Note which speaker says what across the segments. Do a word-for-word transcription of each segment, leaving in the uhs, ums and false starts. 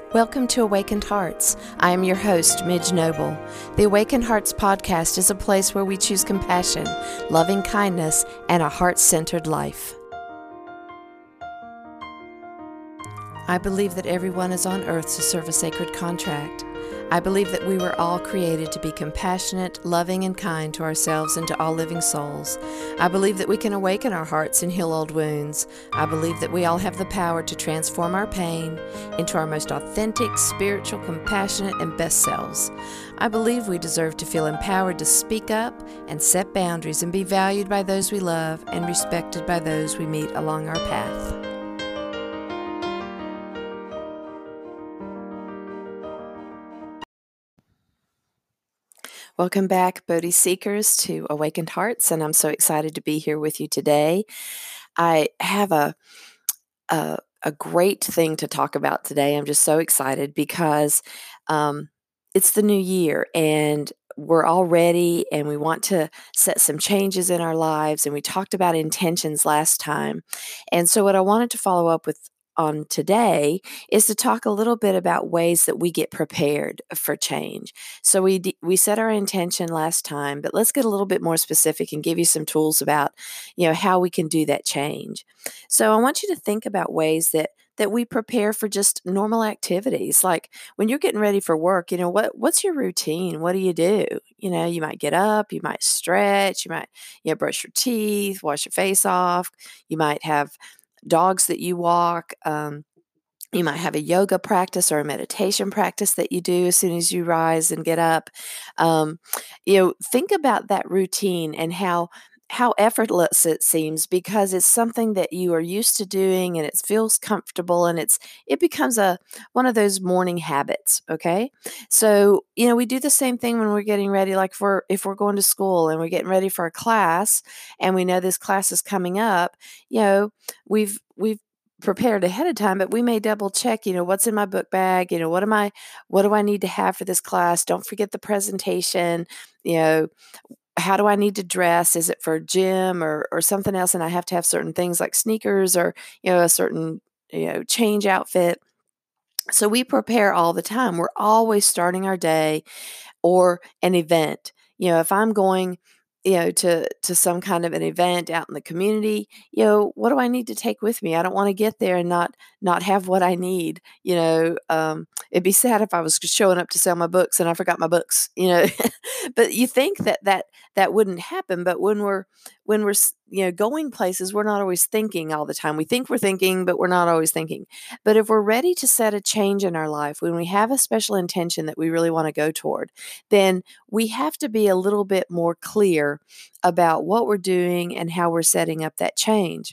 Speaker 1: Welcome to Awakened Hearts. I am your host, Midge Noble. The Awakened Hearts podcast is a place where we choose compassion, loving kindness, and a heart-centered life. I believe that everyone is on earth to serve a sacred contract. I believe that we were all created to be compassionate, loving, and kind to ourselves and to all living souls. I believe that we can awaken our hearts and heal old wounds. I believe that we all have the power to transform our pain into our most authentic, spiritual, compassionate, and best selves. I believe we deserve to feel empowered to speak up and set boundaries and be valued by those we love and respected by those we meet along our path. Welcome back, Bodhi Seekers, to Awakened Hearts, and I'm so excited to be here with you today. I have a, a, a great thing to talk about today. I'm just so excited because um, it's the new year, and we're all ready, and we want to set some changes in our lives, and we talked about intentions last time. And so what I wanted to follow up with on today is to talk a little bit about ways that we get prepared for change. So we d- we set our intention last time, but let's get a little bit more specific and give you some tools about, you know, how we can do that change. So I want you to think about ways that that we prepare for just normal activities. Like when you're getting ready for work, you know, what what's your routine? What do you do? You know, you might get up, you might stretch, you might, you know, brush your teeth, wash your face off. You might have dogs that you walk. Um, you might have a yoga practice or a meditation practice that you do as soon as you rise and get up. Um, you know, think about that routine and how how effortless it seems because it's something that you are used to doing and it feels comfortable and it's it becomes a one of those morning habits. Okay, so you know we do the same thing when we're getting ready, like for if we're going to school and we're getting ready for a class and we know this class is coming up. You know, we've we've prepared ahead of time, but we may double check, you know, what's in my book bag, you know, what am I, what do I need to have for this class? Don't forget the presentation, you know, how do I need to dress? Is it for gym or, or something else? And I have to have certain things like sneakers or, you know, a certain, you know, change outfit. So we prepare all the time. We're always starting our day or an event. You know, if I'm going, you know, to to some kind of an event out in the community, you know, what do I need to take with me? I don't want to get there and not not have what I need. You know, um, it'd be sad if I was showing up to sell my books and I forgot my books. You know, but you think that that that wouldn't happen. But when we're when we're you know going places, we're not always thinking all the time. We think we're thinking, but we're not always thinking. But if we're ready to set a change in our life, when we have a special intention that we really want to go toward, then we have to be a little bit more clear about what we're doing and how we're setting up that change.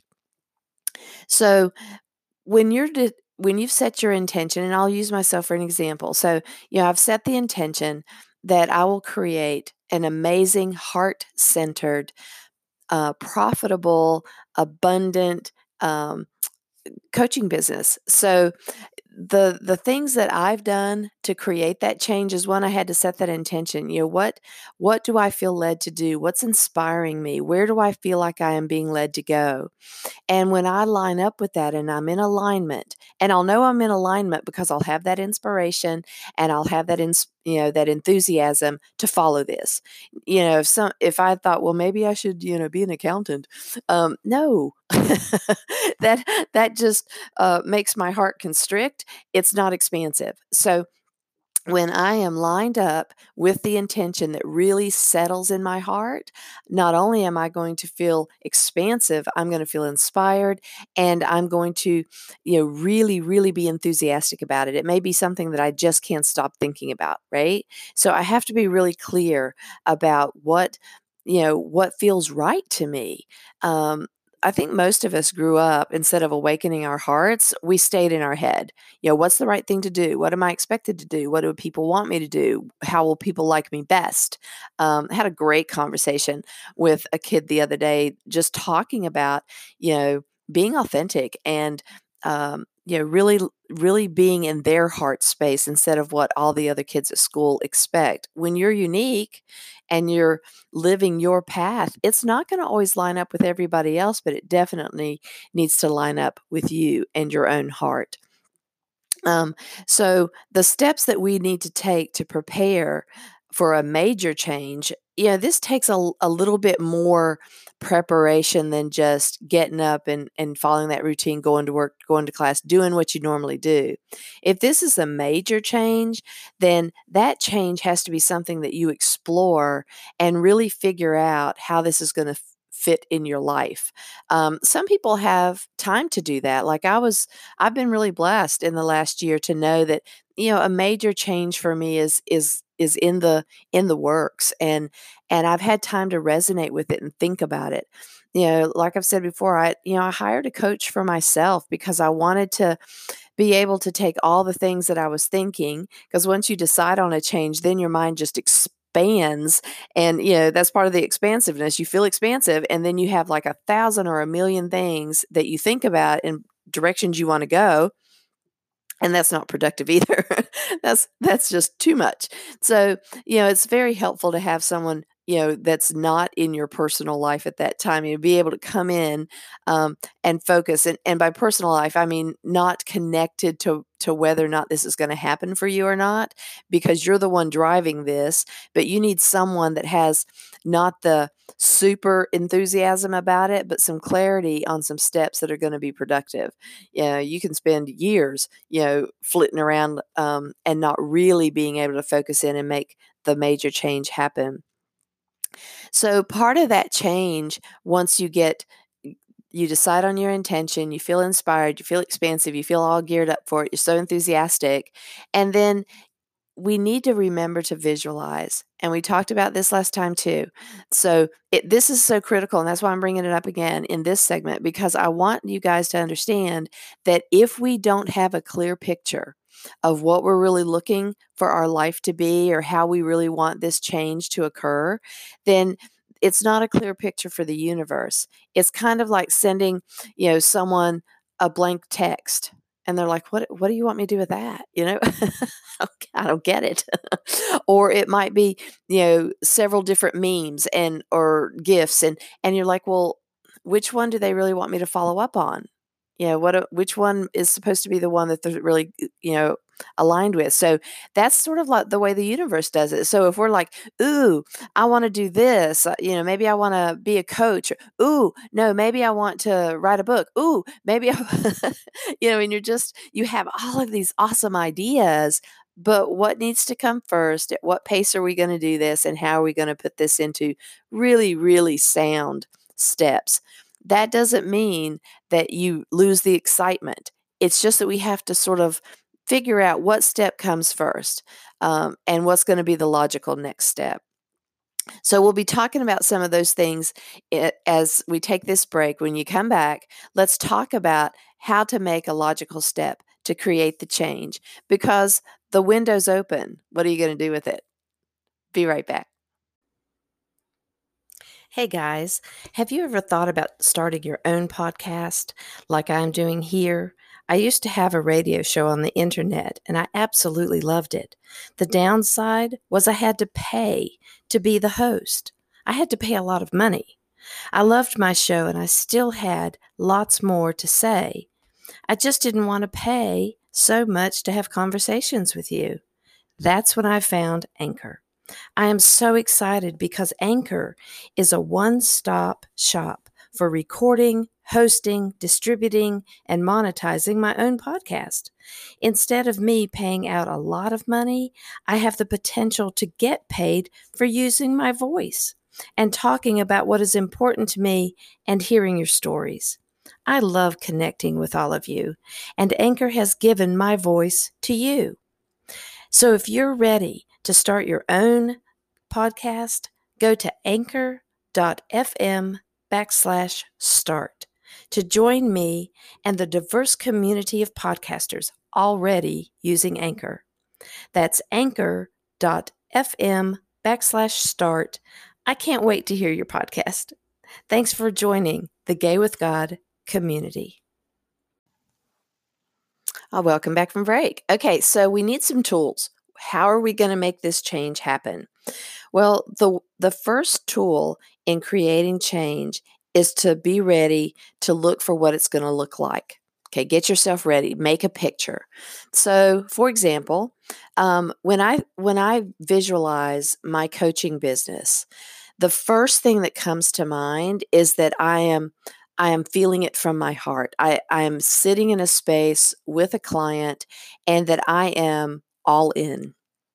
Speaker 1: So when you're de- when you've set your intention, and I'll use myself for an example. So, you know, I've set the intention that I will create an amazing, heart-centered, uh, profitable, abundant um, coaching business. So the the things that I've done to create that change is one, I had to set that intention. You know, what what do I feel led to do? What's inspiring me? Where do I feel like I am being led to go? And when I line up with that and I'm in alignment, and I'll know I'm in alignment because I'll have that inspiration and I'll have that ins- you know that enthusiasm to follow this. You know, if some if I thought, well, maybe I should, you know, be an accountant. Um, no. that that just uh, makes my heart constrict. It's not expansive. So when I am lined up with the intention that really settles in my heart, not only am I going to feel expansive, I'm going to feel inspired and I'm going to, you know, really, really be enthusiastic about it. It may be something that I just can't stop thinking about, right? So I have to be really clear about what, you know, what feels right to me. Um, I think most of us grew up, instead of awakening our hearts, we stayed in our head. You know, what's the right thing to do? What am I expected to do? What do people want me to do? How will people like me best? Um, I had a great conversation with a kid the other day, just talking about, you know, being authentic and, um, you know, really, really being in their heart space instead of what all the other kids at school expect. When you're unique and you're living your path, it's not going to always line up with everybody else, but it definitely needs to line up with you and your own heart. Um, so the steps that we need to take to prepare for a major change, you know, this takes a, a little bit more preparation than just getting up and, and following that routine, going to work, going to class, doing what you normally do. If this is a major change, then that change has to be something that you explore and really figure out how this is going to fit in your life. Um, some people have time to do that. Like I was I've been really blessed in the last year to know that, you know, a major change for me is is is in the in the works, and and I've had time to resonate with it and think about it. You know, like I've said before, I you know, I hired a coach for myself because I wanted to be able to take all the things that I was thinking, because once you decide on a change, then your mind just expands, and you know that's part of the expansiveness. You feel expansive, and then you have like a thousand or a million things that you think about and directions you want to go, and that's not productive either. that's that's just too much. So, you know, it's very helpful to have someone, you know, that's not in your personal life at that time. You know, be able to come in um, and focus. And, and by personal life, I mean not connected to to whether or not this is going to happen for you or not, because you're the one driving this. But you need someone that has not the super enthusiasm about it, but some clarity on some steps that are going to be productive. You know, you can spend years, you know, flitting around um, and not really being able to focus in and make the major change happen. So part of that change, once you get, you decide on your intention, you feel inspired, you feel expansive, you feel all geared up for it, you're so enthusiastic, and then we need to remember to visualize. And we talked about this last time too. So it, this is so critical. And that's why I'm bringing it up again in this segment, because I want you guys to understand that if we don't have a clear picture of what we're really looking for our life to be, or how we really want this change to occur, then it's not a clear picture for the universe. It's kind of like sending, you know, someone a blank text, and they're like, what, what do you want me to do with that? You know, I don't get it. Or it might be, you know, several different memes and, or GIFs. And, and you're like, well, which one do they really want me to follow up on? You know, what, which one is supposed to be the one that they're really, you know, aligned with? So that's sort of like the way the universe does it. So if we're like, ooh, I want to do this, uh, you know, maybe I want to be a coach. Or, ooh, no, maybe I want to write a book. Ooh, maybe, I, you know, and you're just, you have all of these awesome ideas, but what needs to come first? At what pace are we going to do this? And how are we going to put this into really, really sound steps? That doesn't mean that you lose the excitement. It's just that we have to sort of figure out what step comes first, um, and what's going to be the logical next step. So we'll be talking about some of those things as we take this break. When you come back, let's talk about how to make a logical step to create the change, because the window's open. What are you going to do with it? Be right back. Hey guys, have you ever thought about starting your own podcast like I'm doing here? I used to have a radio show on the internet and I absolutely loved it. The downside was I had to pay to be the host. I had to pay a lot of money. I loved my show and I still had lots more to say. I just didn't want to pay so much to have conversations with you. That's when I found Anchor. I am so excited because Anchor is a one-stop shop for recording, hosting, distributing, and monetizing my own podcast. Instead of me paying out a lot of money, I have the potential to get paid for using my voice and talking about what is important to me and hearing your stories. I love connecting with all of you, and Anchor has given my voice to you. So if you're ready to start your own podcast, go to anchor.fm backslash start to join me and the diverse community of podcasters already using Anchor. That's anchor.fm backslash start. I can't wait to hear your podcast. Thanks for joining the Gay with God community. Oh, welcome back from break. Okay, so we need some tools. How are we going to make this change happen? Well, the the first tool in creating change is to be ready to look for what it's going to look like. Okay, get yourself ready. Make a picture. So, for example, um, when I when I visualize my coaching business, the first thing that comes to mind is that I am I am feeling it from my heart. I, I am sitting in a space with a client and that I am all in.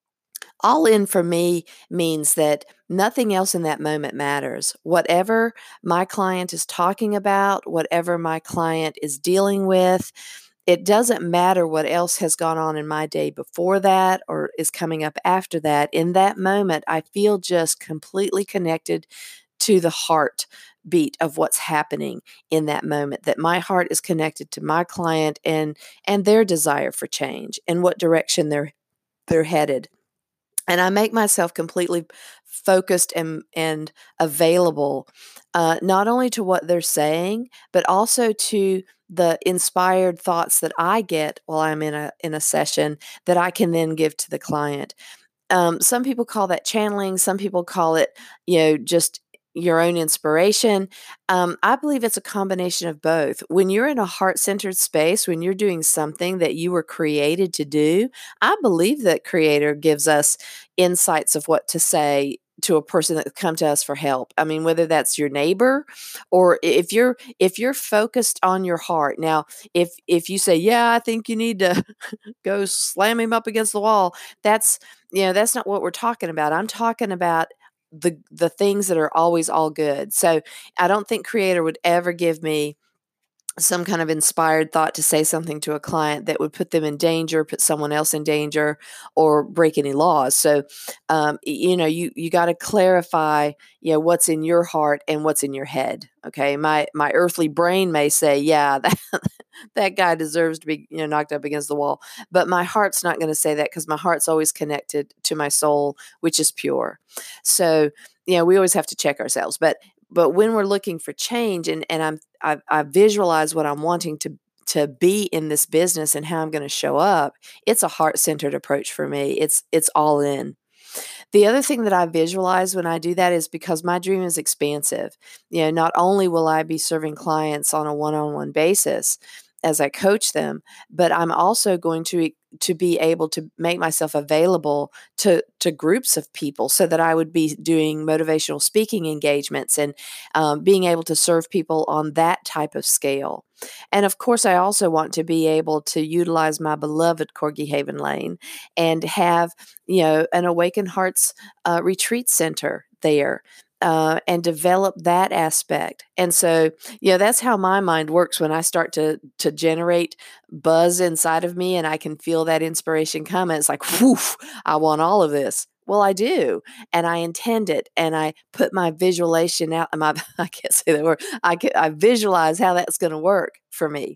Speaker 1: All in for me means that nothing else in that moment matters. Whatever my client is talking about, whatever my client is dealing with, it doesn't matter what else has gone on in my day before that or is coming up after that. In that moment, I feel just completely connected to the heart beat of what's happening in that moment, that my heart is connected to my client and and their desire for change and what direction they're they're headed. And I make myself completely focused and and available, uh, not only to what they're saying, but also to the inspired thoughts that I get while I'm in a in a session that I can then give to the client. Um, some people call that channeling. Some people call it, you know, just your own inspiration. Um, I believe it's a combination of both. When you're in a heart-centered space, when you're doing something that you were created to do, I believe that Creator gives us insights of what to say to a person that come to us for help. I mean, whether that's your neighbor or if you're if you're focused on your heart. Now, if if you say, "Yeah, I think you need to go slam him up against the wall," that's you know, that's not what we're talking about. I'm talking about the the things that are always all good. So, I don't think Creator would ever give me some kind of inspired thought to say something to a client that would put them in danger, put someone else in danger, or break any laws. So, um, you know, you you got to clarify, you know, what's in your heart and what's in your head. Okay, my my earthly brain may say, yeah, that that guy deserves to be, you know, knocked up against the wall, but my heart's not going to say that because my heart's always connected to my soul, which is pure. So, you know, we always have to check ourselves, but but when we're looking for change and and I'm I, I visualize what I'm wanting to to be in this business and how I'm going to show up, it's a heart-centered approach for me. It's it's all in. The other thing that I visualize when I do that is because my dream is expansive. You know, not only will I be serving clients on a one-on-one basis as I coach them, but I'm also going to to be able to make myself available to to groups of people so that I would be doing motivational speaking engagements and um, being able to serve people on that type of scale. And of course, I also want to be able to utilize my beloved Corgi Haven Lane and have, you know, an Awakened Hearts uh, retreat center there. Uh, and develop that aspect. And so, you know, that's how my mind works when I start to to generate buzz inside of me and I can feel that inspiration come. It's like, whew, I want all of this. Well, I do. And I intend it. And I put my visualization out. My, I can't say that word. I, can, I visualize how that's going to work for me.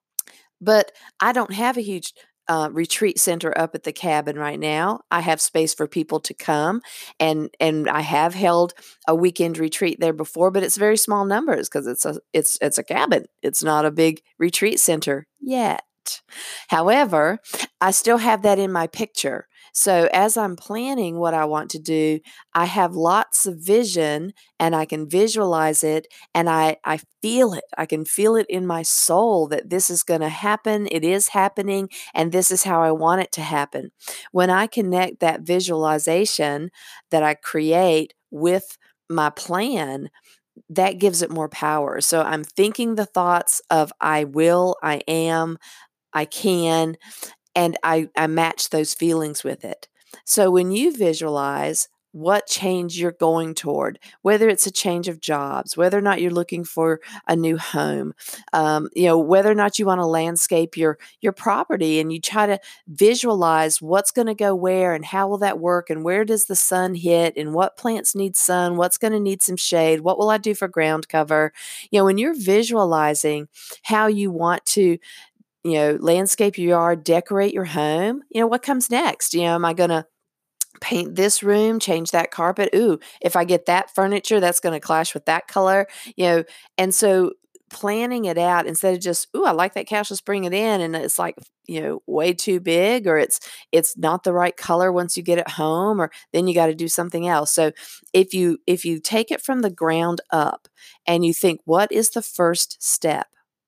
Speaker 1: But I don't have a huge uh, retreat center up at the cabin right now. I have space for people to come, and and I have held a weekend retreat there before, but it's very small numbers because it's a it's it's a cabin. It's not a big retreat center yet. However, I still have that in my picture. So as I'm planning what I want to do, I have lots of vision and I can visualize it and I, I feel it. I can feel it in my soul that this is going to happen. It is happening and this is how I want it to happen. When I connect that visualization that I create with my plan, that gives it more power. So I'm thinking the thoughts of I will, I am, I can, and I, I match those feelings with it. So when you visualize what change you're going toward, whether it's a change of jobs, whether or not you're looking for a new home, um, you know, whether or not you want to landscape your your property, and you try to visualize what's going to go where and how will that work, and where does the sun hit, and what plants need sun, what's going to need some shade, what will I do for ground cover? You know, when you're visualizing how you want to, you know, landscape your yard, decorate your home, you know, what comes next? You know, am I going to paint this room, change that carpet? Ooh, if I get that furniture, that's going to clash with that color, you know, and so planning it out instead of just, ooh, I like that couch, let's bring it in. And it's like, you know, way too big, or it's, it's not the right color once you get it home, or then you got to do something else. So if you, if you take it from the ground up and you think, what is the first step?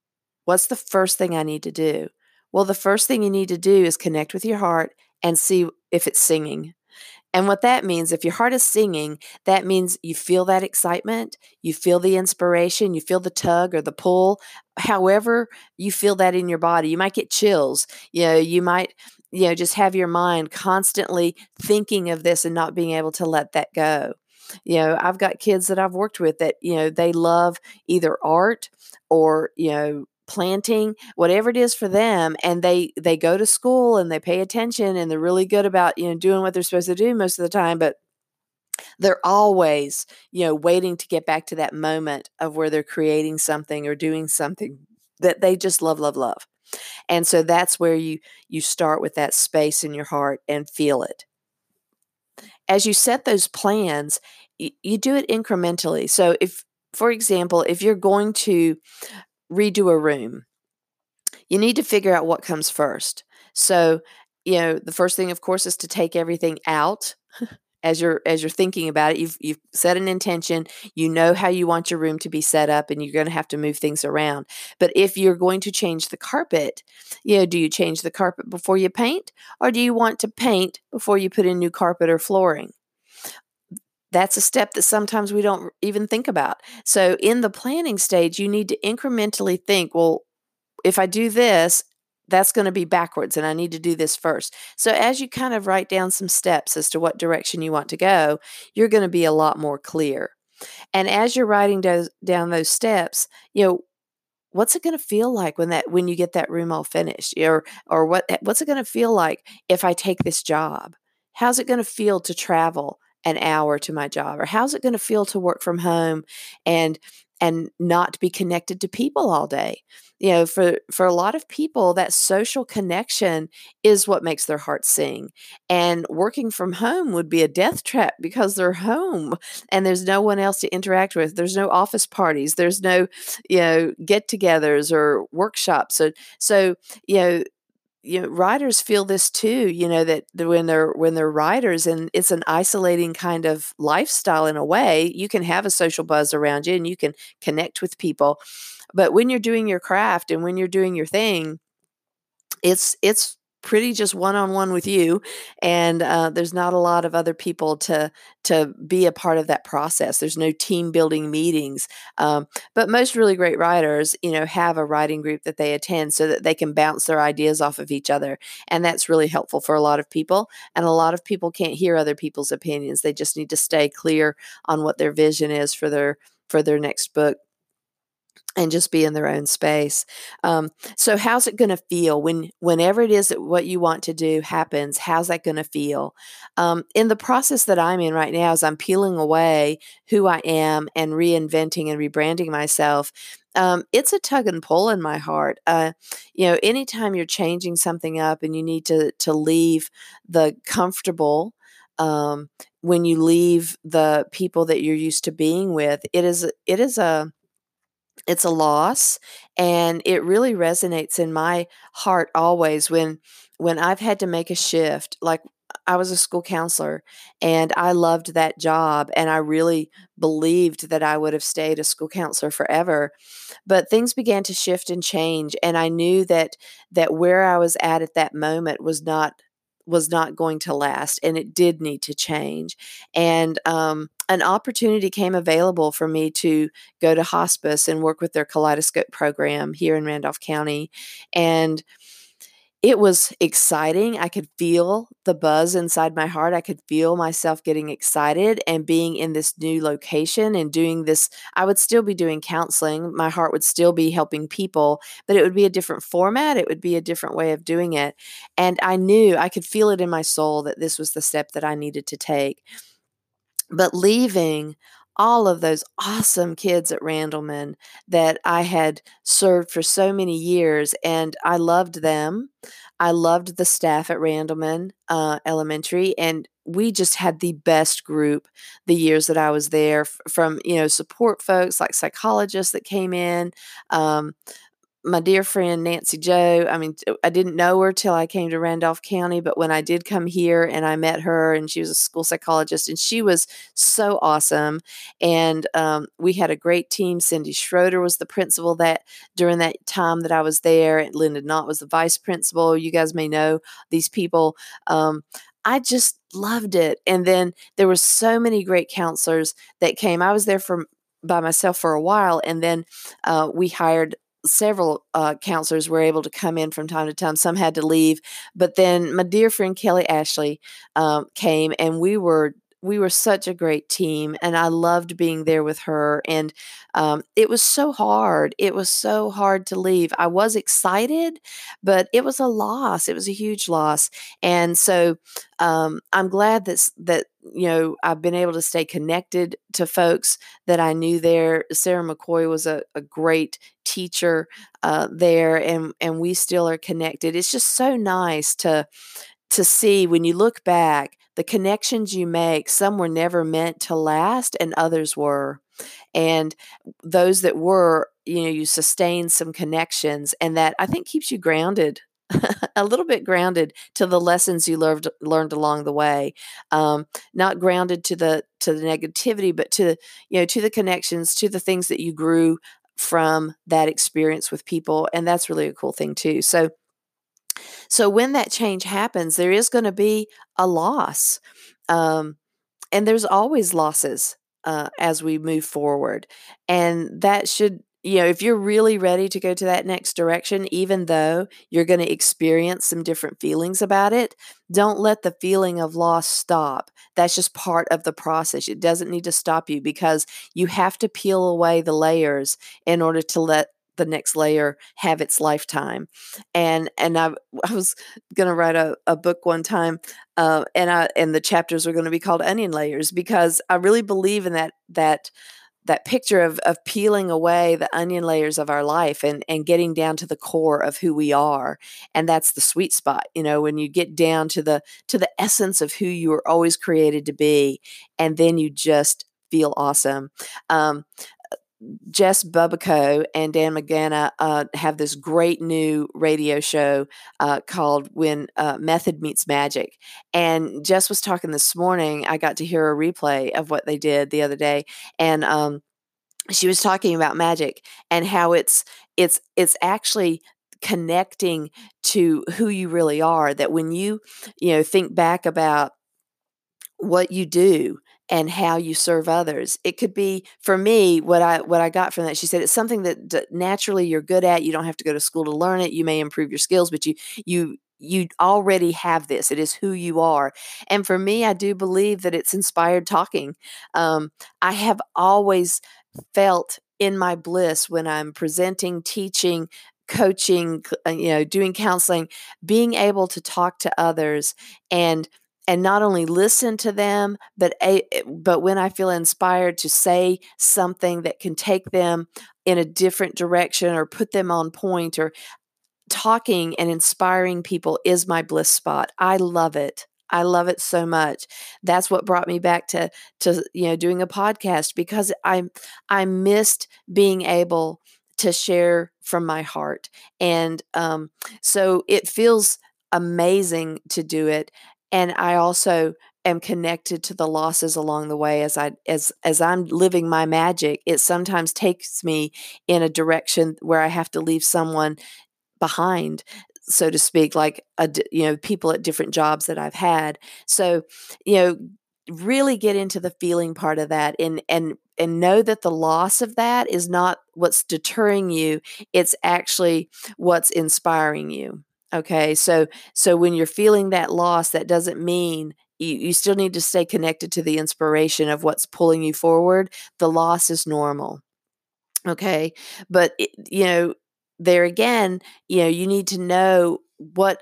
Speaker 1: What's the first thing I need to do? Well, the first thing you need to do is connect with your heart and see if it's singing. And what that means, if your heart is singing, that means you feel that excitement, you feel the inspiration, you feel the tug or the pull, however you feel that in your body. You might get chills, you know, you might, you know, just have your mind constantly thinking of this and not being able to let that go. You know, I've got kids that I've worked with that, you know, they love either art or, you know, planting, whatever it is for them, and they they go to school and they pay attention and they're really good about, you know, doing what they're supposed to do most of the time, but they're always, you know, waiting to get back to that moment of where they're creating something or doing something that they just love, love, love. And so that's where you you start with that space in your heart and feel it. As you set those plans, y- you do it incrementally. So if, for example, if you're going to redo a room, you need to figure out what comes first. So, you know, the first thing, of course, is to take everything out. As you're as you're thinking about it, you've you've set an intention. You know how you want your room to be set up, and you're going to have to move things around. But if you're going to change the carpet, you know, do you change the carpet before you paint, or do you want to paint before you put in new carpet or flooring? That's a step that sometimes we don't even think about. So in the planning stage, you need to incrementally think, well, if I do this, that's going to be backwards and I need to do this first. So as you kind of write down some steps as to what direction you want to go, you're going to be a lot more clear. And as you're writing those, down those steps, you know, what's it going to feel like when that when you get that room all finished? Or or what what's it going to feel like if I take this job? How's it going to feel to travel an hour to my job? Or how's it going to feel to work from home and and not be connected to people all day? You know, for for a lot of people, that social connection is what makes their heart sing. And working from home would be a death trap because they're home and there's no one else to interact with. There's no office parties. There's no, you know, get-togethers or workshops. So, so you know, you know, writers feel this too. You know that the, when they're when they're writers, and it's an isolating kind of lifestyle in a way. You can have a social buzz around you, and you can connect with people. But when you're doing your craft and when you're doing your thing, it's it's pretty just one-on-one with you, and, uh, there's not a lot of other people to to be a part of that process. There's no team building meetings, um, but most really great writers, you know, have a writing group that they attend so that they can bounce their ideas off of each other, and that's really helpful for a lot of people, and a lot of people can't hear other people's opinions. They just need to stay clear on what their vision is for their for their next book and just be in their own space. Um, so how's it going to feel when whenever it is that what you want to do happens? How's that going to feel? Um, in the process that I'm in right now, as I'm peeling away who I am and reinventing and rebranding myself, um, it's a tug and pull in my heart. Uh, you know, anytime you're changing something up and you need to to leave the comfortable. Um, when you leave the people that you're used to being with, it is it is a it's a loss, and it really resonates in my heart always when when I've had to make a shift. Like, I was a school counselor, and I loved that job, and I really believed that I would have stayed a school counselor forever, but things began to shift and change, and I knew that that where I was at at that moment was not was not going to last, and it did need to change. And um, an opportunity came available for me to go to hospice and work with their Kaleidoscope program here in Randolph County. And it was exciting. I could feel the buzz inside my heart. I could feel myself getting excited and being in this new location and doing this. I would still be doing counseling. My heart would still be helping people, but it would be a different format. It would be a different way of doing it. And I knew, I could feel it in my soul that this was the step that I needed to take. But leaving all of those awesome kids at Randleman that I had served for so many years, and I loved them. I loved the staff at Randleman uh, Elementary, and we just had the best group the years that I was there. F- from, you know, support folks like psychologists that came in, um, my dear friend Nancy Joe, I mean, I didn't know her till I came to Randolph County, but when I did come here and I met her, and she was a school psychologist, and she was so awesome. And um, we had a great team. Cindy Schroeder was the principal that during that time that I was there, and Linda Knott was the vice principal. You guys may know these people. Um, I just loved it. And then there were so many great counselors that came. I was there for by myself for a while, and then uh, we hired several uh, counselors were able to come in from time to time. Some had to leave, but then my dear friend Kelly Ashley um, came, and we were we were such a great team, and I loved being there with her. And um, it was so hard. It was so hard to leave. I was excited, but it was a loss. It was a huge loss, and so um, I'm glad that that you know I've been able to stay connected to folks that I knew there. Sarah McCoy was a, a great teacher uh, there, and and we still are connected. It's just so nice to to see when you look back the connections you make. Some were never meant to last, and others were. And those that were, you know, you sustain some connections, and that I think keeps you grounded. A little bit grounded to the lessons you learned learned along the way, um, not grounded to the to the negativity, but to you know to the connections, to the things that you grew from that experience with people, and that's really a cool thing too. So, so when that change happens, there is going to be a loss, um, and there's always losses uh, as we move forward, and that should you know if you're really ready to go to that next direction, even though you're going to experience some different feelings about it, don't let the feeling of loss stop. That's just part of the process. It doesn't need to stop you, because you have to peel away the layers in order to let the next layer have its lifetime. And and I, I was going to write a, a book one time, uh, and I and the chapters were going to be called Onion Layers, because I really believe in that that that picture of of peeling away the onion layers of our life, and and getting down to the core of who we are. And that's the sweet spot, you know, when you get down to the to the essence of who you were always created to be, and then you just feel awesome. Um, Jess Bubico and Dan McGanna uh, have this great new radio show uh, called When uh, Method Meets Magic. And Jess was talking this morning. I got to hear a replay of what they did the other day. And um, she was talking about magic and how it's it's it's actually connecting to who you really are. That when you, you know, think back about what you do and how you serve others. It could be, for me, what I what I got from that. She said it's something that d- naturally you're good at. You don't have to go to school to learn it. You may improve your skills, but you you you already have this. It is who you are. And for me, I do believe that it's inspired talking. Um, I have always felt in my bliss when I'm presenting, teaching, coaching, c- uh, you know, doing counseling, being able to talk to others and and not only listen to them, but a, but when I feel inspired to say something that can take them in a different direction or put them on point, or talking and inspiring people is my bliss spot. I love it. I love it so much. That's what brought me back to to you know doing a podcast, because I I missed being able to share from my heart, and um, so it feels amazing to do it. And I also am connected to the losses along the way as I as as I'm living my magic. It sometimes takes me in a direction where I have to leave someone behind, so to speak, like a d you know, people at different jobs that I've had. So, you know, really get into the feeling part of that, and and and know that the loss of that is not what's deterring you, it's actually what's inspiring you. Okay? So so when you're feeling that loss, that doesn't mean you you still need to stay connected to the inspiration of what's pulling you forward. The loss is normal. Okay. But, it, you know, there again, you know, you need to know what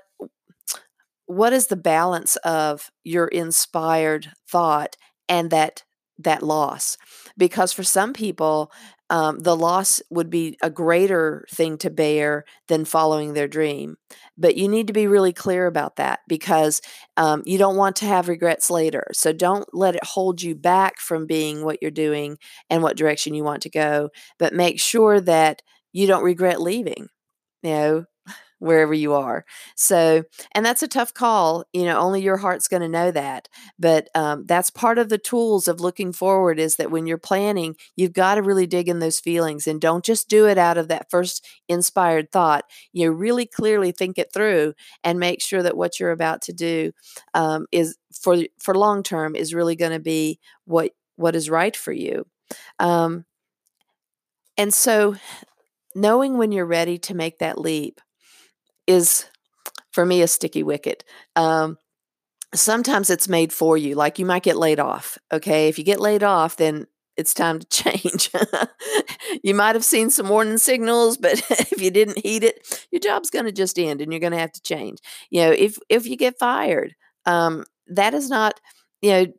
Speaker 1: what is the balance of your inspired thought and that that loss. Because for some people, um, the loss would be a greater thing to bear than following their dream. But you need to be really clear about that, because um, you don't want to have regrets later. So don't let it hold you back from being what you're doing and what direction you want to go, but make sure that you don't regret leaving. you know, wherever you are. So, and that's a tough call. You know, only your heart's going to know that. But um, that's part of the tools of looking forward is that when you're planning, you've got to really dig in those feelings and don't just do it out of that first inspired thought. You really clearly think it through and make sure that what you're about to do um, is for for long term is really going to be what what is right for you. Um, and so, knowing when you're ready to make that leap is for me a sticky wicket. Um, sometimes it's made for you. Like you might get laid off. Okay. If you get laid off, then it's time to change. You might have seen some warning signals, but if you didn't heed it, your job's going to just end and you're going to have to change. You know, if, if you get fired, um, that is not, you know,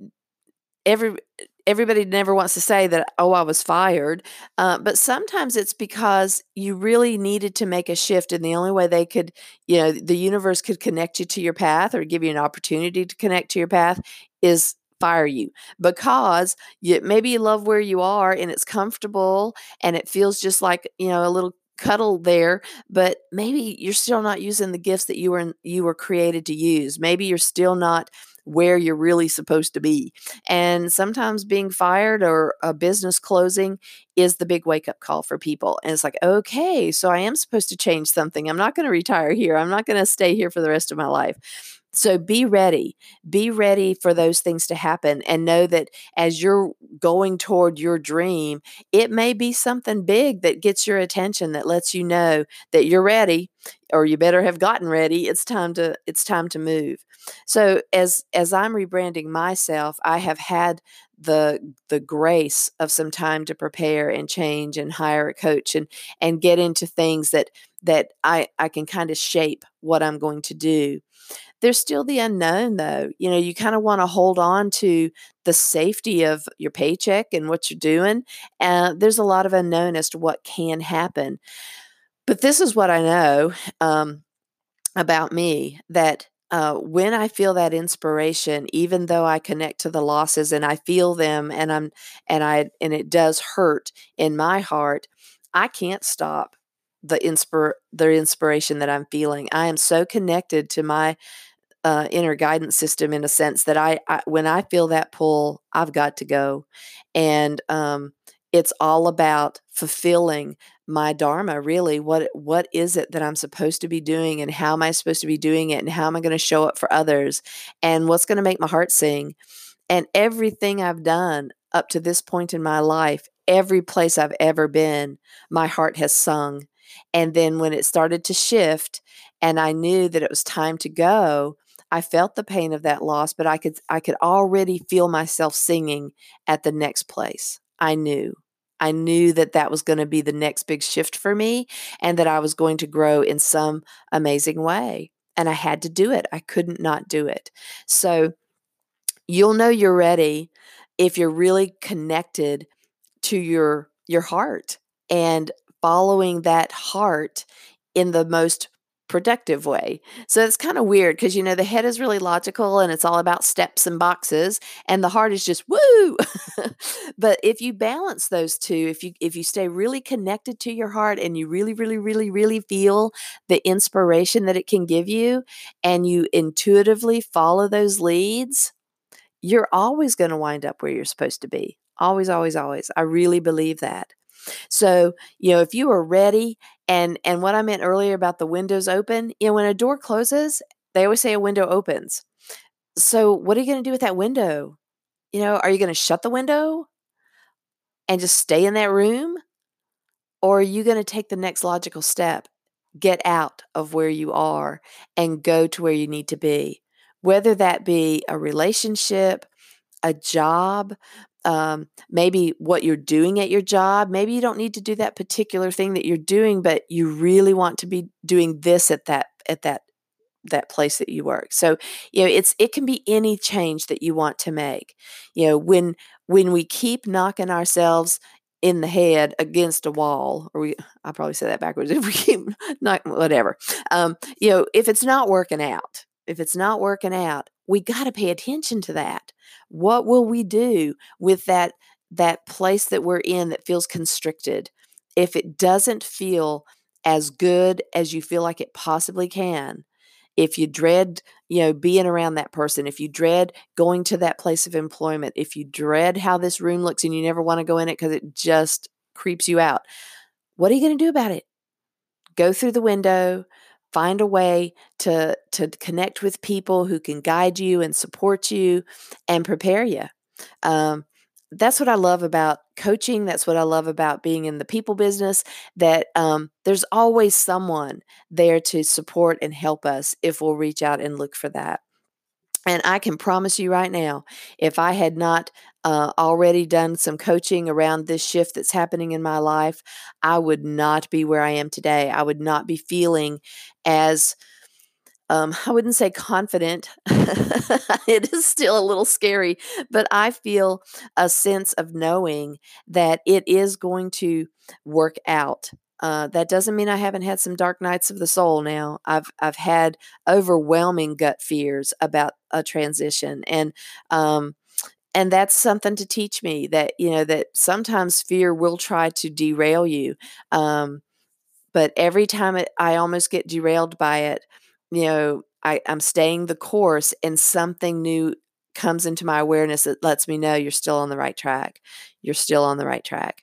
Speaker 1: every everybody never wants to say that, oh, I was fired. Uh, but sometimes it's because you really needed to make a shift. And the only way they could, you know, the universe could connect you to your path or give you an opportunity to connect to your path is fire you because you, maybe you love where you are and it's comfortable and it feels just like, you know, a little cuddle there, but maybe you're still not using the gifts that you were you were created to use. Maybe you're still not where you're really supposed to be. And sometimes being fired or a business closing is the big wake up call for people. And it's like, okay, so I am supposed to change something. I'm not going to retire here. I'm not going to stay here for the rest of my life. So be ready. Be ready for those things to happen and know that as you're going toward your dream, it may be something big that gets your attention that lets you know that you're ready or you better have gotten ready. It's time to it's time to move. So as as I'm rebranding myself, I have had the the grace of some time to prepare and change and hire a coach and and get into things that that I I can kind of shape what I'm going to do. There's still the unknown though. You know, you kind of want to hold on to the safety of your paycheck and what you're doing. Uh, there's a lot of unknown as to what can happen. But this is what I know um, about me that uh, when I feel that inspiration, even though I connect to the losses and I feel them and I'm and I and it does hurt in my heart, I can't stop the inspir the inspiration that I'm feeling. I am so connected to my uh, inner guidance system in a sense that I, I when I feel that pull, I've got to go, and um, it's all about fulfilling my dharma. Really, what what is it that I'm supposed to be doing, and how am I supposed to be doing it, and how am I going to show up for others, and what's going to make my heart sing, and everything I've done up to this point in my life, every place I've ever been, my heart has sung. And then when it started to shift and I knew that it was time to go, I felt the pain of that loss, but I could I could already feel myself singing at the next place. I knew. I knew that that was going to be the next big shift for me and that I was going to grow in some amazing way. And I had to do it. I couldn't not do it. So you'll know you're ready if you're really connected to your your heart and following that heart in the most productive way. So it's kind of weird because you know the head is really logical and it's all about steps and boxes and the heart is just woo. But if you balance those two, if you if you stay really connected to your heart and you really really really really feel the inspiration that it can give you and you intuitively follow those leads, you're always going to wind up where you're supposed to be. Always, always, always. I really believe that. So, you know, if you are ready and and what I meant earlier about the windows open, you know, when a door closes, they always say a window opens. So, what are you going to do with that window? You know, are you going to shut the window and just stay in that room? Or are you going to take the next logical step? Get out of where you are and go to where you need to be. Whether that be a relationship, a job, um, maybe what you're doing at your job. Maybe you don't need to do that particular thing that you're doing, but you really want to be doing this at that at that that place that you work. So, you know, it's it can be any change that you want to make. You know, when when we keep knocking ourselves in the head against a wall, or we I probably say that backwards. If we keep not whatever, um, you know, if it's not working out, if it's not working out, we got to pay attention to that. What will we do with that that place that we're in that feels constricted? If it doesn't feel as good as you feel like it possibly can. If you dread, you know, being around that person, if you dread going to that place of employment, if you dread how this room looks and you never want to go in it because it just creeps you out, what are you going to do about it? Go through the window, find a way to to connect with people who can guide you and support you and prepare you. Um, that's what I love about coaching. That's what I love about being in the people business, that um, there's always someone there to support and help us if we'll reach out and look for that. And I can promise you right now, if I had not uh, already done some coaching around this shift that's happening in my life, I would not be where I am today. I would not be feeling as um, I wouldn't say confident. It is still a little scary, but I feel a sense of knowing that it is going to work out. Uh, that doesn't mean I haven't had some dark nights of the soul now. I've I've had overwhelming gut fears about a transition, and um, and that's something to teach me that, you know, that sometimes fear will try to derail you. Um, but every time it, I almost get derailed by it, you know, I, I'm staying the course and something new comes into my awareness that lets me know you're still on the right track. You're still on the right track.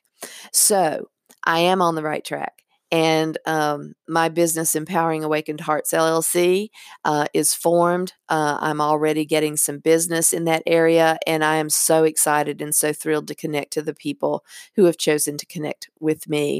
Speaker 1: So I am on the right track. And um, my business, Empowering Awakened Hearts L L C, uh, is formed. Uh, I'm already getting some business in that area, and I am so excited and so thrilled to connect to the people who have chosen to connect with me.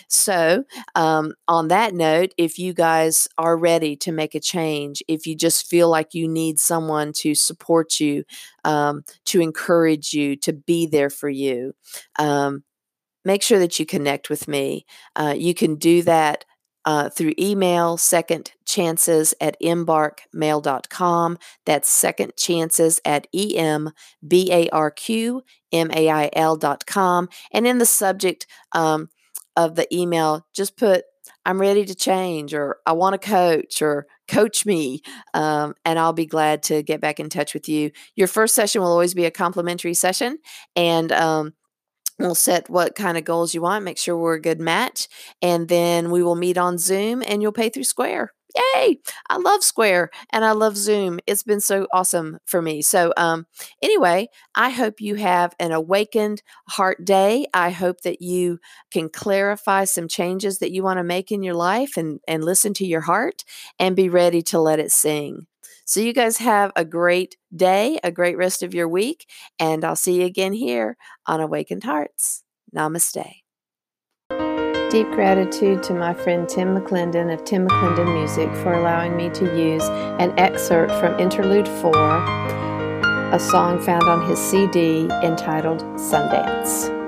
Speaker 1: So, um, on that note, if you guys are ready to make a change, if you just feel like you need someone to support you, um, to encourage you, to be there for you, um, make sure that you connect with me. Uh, you can do that uh, through email, second chances at embark mail dot com. That's second chances at E M B A R Q M A I L dot com. And in the subject um, of the email, just put, I'm ready to change, or I want to coach, or coach me, um, and I'll be glad to get back in touch with you. Your first session will always be a complimentary session, and um, we'll set what kind of goals you want, make sure we're a good match, and then we will meet on Zoom and you'll pay through Square. Yay! I love Square and I love Zoom. It's been so awesome for me. So um, anyway, I hope you have an awakened heart day. I hope that you can clarify some changes that you want to make in your life, and, and listen to your heart and be ready to let it sing. So you guys have a great day, a great rest of your week, and I'll see you again here on Awakened Hearts. Namaste. Deep gratitude to my friend Tim McClendon of Tim McClendon Music for allowing me to use an excerpt from Interlude four, a song found on his C D entitled Sundance.